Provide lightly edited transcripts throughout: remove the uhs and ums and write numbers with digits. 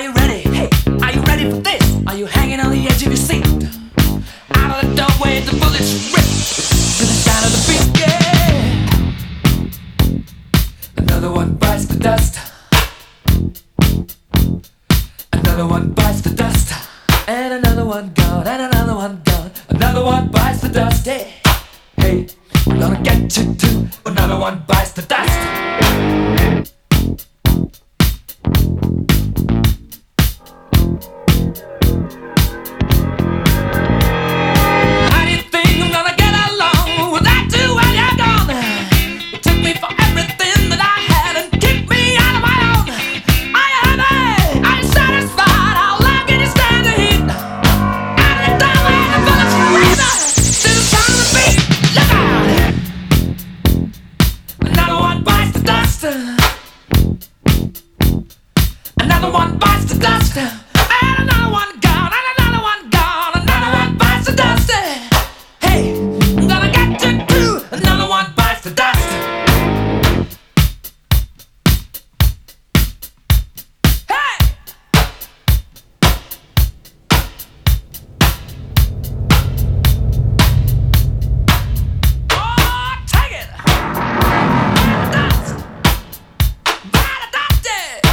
Are you ready? Hey, are you ready for this? Are you hanging on the edge of your seat? Out of the doorway, the bullets rip to the sound of the beat. Yeah. Another one bites the dust. Another one bites the dust. And another one gone. And another one gone. Another one bites the dust. Hey, hey, I'm gonna get you too. Another one bites the dust. Another one bites the dust, and another one gone, and another one gone, another one bites the dust. Hey, I'm gonna get you too. Another one bites the dust. Hey, oh, take it. Dust, by the dust, yeah.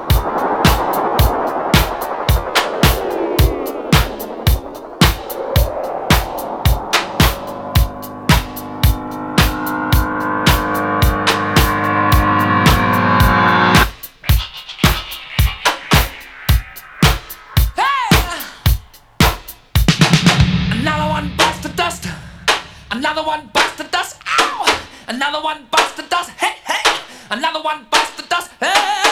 Another one bites the dust. Ow! Another one bites the dust. Hey, hey! Another one bites the dust. Hey!